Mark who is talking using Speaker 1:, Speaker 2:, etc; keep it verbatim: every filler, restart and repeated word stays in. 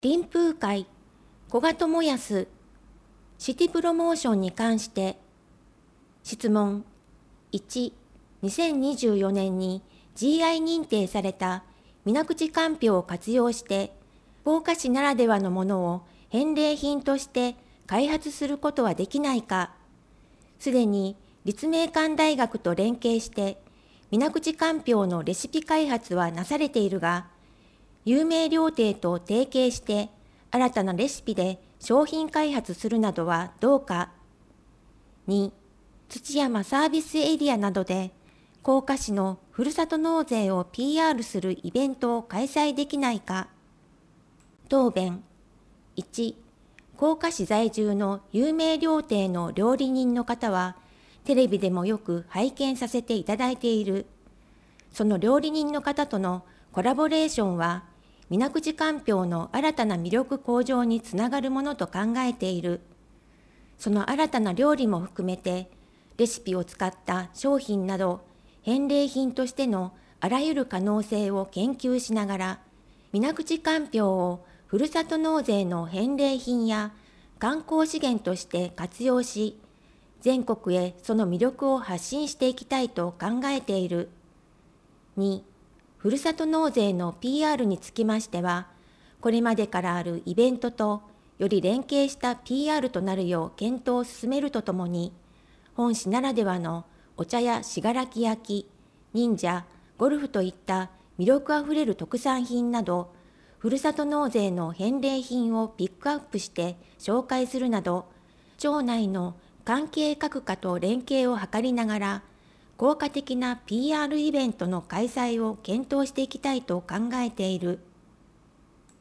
Speaker 1: 臨風会、古賀智康、シティプロモーションに関して、質問。いち、にせんにじゅうよねんに ジーアイ 認定された水口かんぴょうを活用して、福岡市ならではのものを返礼品として開発することはできないか。すでに立命館大学と連携して、水口かんぴょうのレシピ開発はなされているが、有名料亭と提携して新たなレシピで商品開発するなどはどうか。に、土山サービスエリアなどで甲賀市のふるさと納税を ピーアール するイベントを開催できないか。答弁。いち、甲賀市在住の有名料亭の料理人の方はテレビでもよく拝見させていただいている。その料理人の方とのコラボレーションは水口かんぴょうの新たな魅力向上につながるものと考えている。その新たな料理も含めて、レシピを使った商品など、返礼品としてのあらゆる可能性を研究しながら、水口かんぴょうをふるさと納税の返礼品や観光資源として活用し、全国へその魅力を発信していきたいと考えている。に、ふるさと納税の ピーアール につきましては、これまでからあるイベントとより連携した ピーアール となるよう検討を進めるとともに、本市ならではのお茶や信楽焼、忍者、ゴルフといった魅力あふれる特産品など、ふるさと納税の返礼品をピックアップして紹介するなど、町内の関係各課と連携を図りながら、効果的な ピーアール イベントの開催を検討していきたいと考えている。